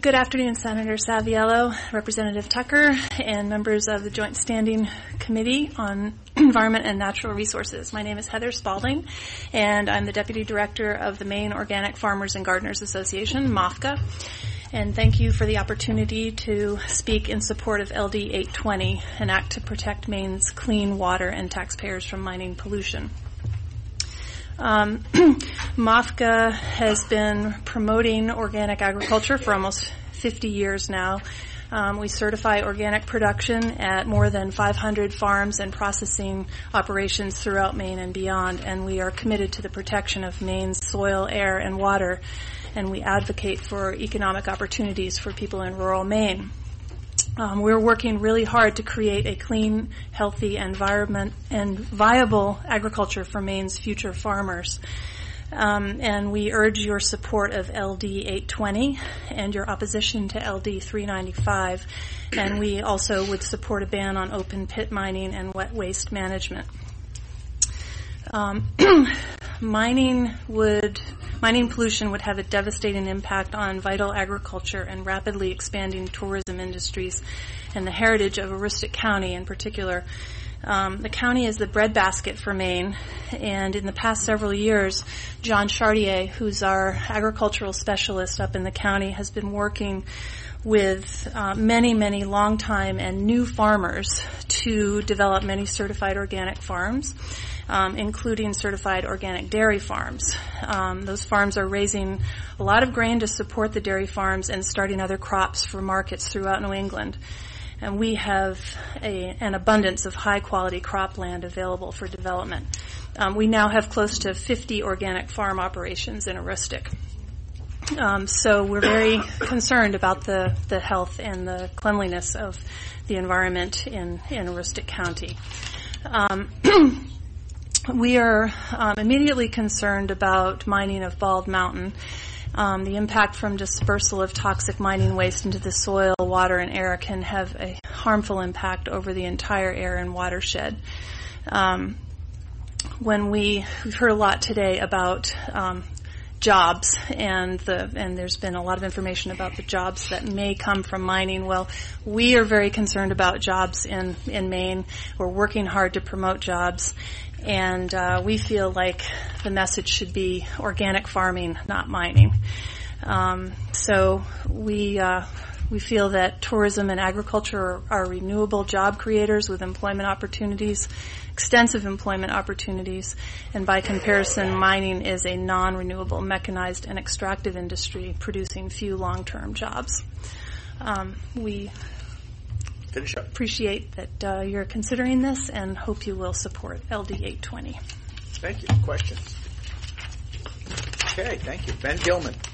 Good afternoon, Senator Saviello, Representative Tucker, and members of the Joint Standing Committee on Environment and Natural Resources. My name is Heather Spalding, and I'm the Deputy Director of the Maine Organic Farmers and Gardeners Association, MOFGA. And thank you for the opportunity to speak in support of LD 820, an act to protect Maine's clean water and taxpayers from mining pollution. MOFGA has been promoting organic agriculture for almost 50 years now. We certify organic production at more than 500 farms and processing operations throughout Maine and beyond, and we are committed to the protection of Maine's soil, air, and water, and we advocate for economic opportunities for people in rural Maine. We're working really hard to create a clean, healthy environment and viable agriculture for Maine's future farmers. And we urge your support of LD 820 and your opposition to LD 395. And we also would support a ban on open pit mining and wet waste management. Mining pollution would have a devastating impact on vital agriculture and rapidly expanding tourism industries and the heritage of Aroostook County in particular. The county is the breadbasket for Maine, and in the past several years, John Chartier, who's our agricultural specialist up in the county, has been working with many longtime and new farmers to develop many certified organic farms, including certified organic dairy farms. Those farms are raising a lot of grain to support the dairy farms and starting other crops for markets throughout New England. And we have an abundance of high-quality cropland available for development. We now have close to 50 organic farm operations in Aroostook. So we're very concerned about the health and the cleanliness of the environment in Aroostook County. We are immediately concerned about mining of Bald Mountain. The impact from dispersal of toxic mining waste into the soil, water, and air can have a harmful impact over the entire air and watershed. We've heard a lot today about jobs, and there's been a lot of information about the jobs that may come from mining. Well, we are very concerned about jobs in Maine. We're working hard to promote jobs. And we feel like the message should be organic farming, not mining. So we feel that tourism and agriculture are renewable job creators with employment opportunities, extensive employment opportunities, and by comparison, mining is a non-renewable, mechanized, and extractive industry producing few long-term jobs. We appreciate that you're considering this and hope you will support LD 820. Thank you. Questions? Okay, thank you. Ben Gilman.